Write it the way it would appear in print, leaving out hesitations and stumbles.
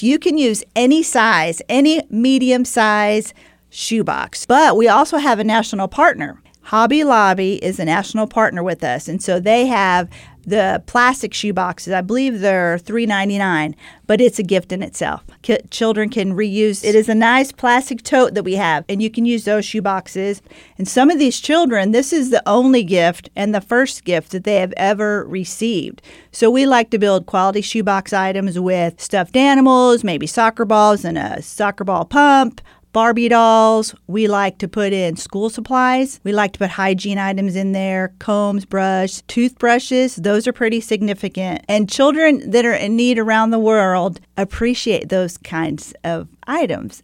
You can use any size, any medium size shoebox. But we also have a national partner. Hobby Lobby is a national partner with us, and so they have the plastic shoe boxes. I believe they're $3.99, but it's a gift in itself. Children can reuse. It is a nice plastic tote that we have, and you can use those shoe boxes. And some of these children, this is the only gift and the first gift that they have ever received. So we like to build quality shoebox items with stuffed animals, maybe soccer balls and a soccer ball pump, Barbie dolls. We like to put in school supplies. We like to put hygiene items in there, combs, brush, toothbrushes. Those are pretty significant. And children that are in need around the world appreciate those kinds of items.